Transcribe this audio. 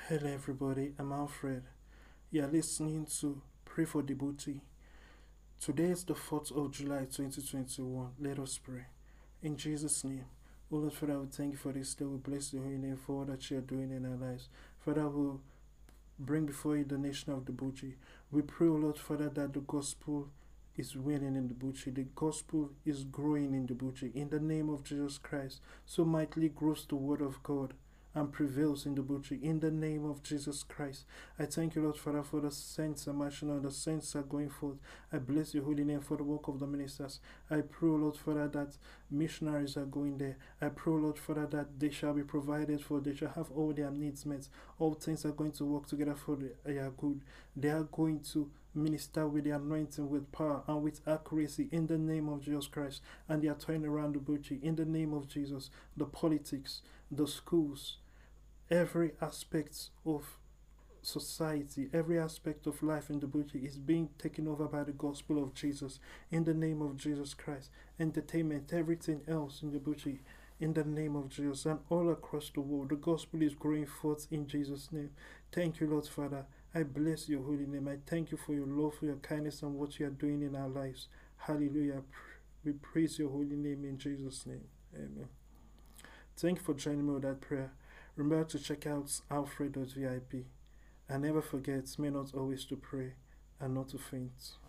Hello, everybody. I'm Alfred. You are listening to Pray for the Booty. Today is the 4th of July 2021. Let us pray. In Jesus' name, O Lord Father, we thank you for this day. We bless your holy name for all that you are doing in our lives. Father, we bring before you the nation of the Booty. We pray, O Lord Father, that the gospel is winning in the Booty. The gospel is growing in the Booty. In the name of Jesus Christ, so mightily grows the word of God and prevails in the Booty. In the name of Jesus Christ, I thank you, Lord Father, for the saints are marching on, the saints are going forth. I bless your holy name for the work of the ministers. I pray, Lord Father, that missionaries are going there. I pray, Lord Father, that they shall be provided for, they shall have all their needs met. All things are going to work together for their good. They are going to minister with the anointing, with power, and with accuracy in the name of Jesus Christ. And they are turning around the Booty in the name of Jesus. The politics, the schools, every aspect of society, every aspect of life in the Booty is being taken over by the gospel of Jesus in the name of Jesus Christ. Entertainment, everything else in the Booty in the name of Jesus, and all across the world the gospel is growing forth in Jesus' name. Thank you, Lord Father. I bless your holy name. I thank you for your love, for your kindness, and what you are doing in our lives. Hallelujah. We praise your holy name in Jesus' name. Amen. Thank you for joining me with that prayer. Remember to check out alfred.vip. And never forget, may not always to pray and not to faint.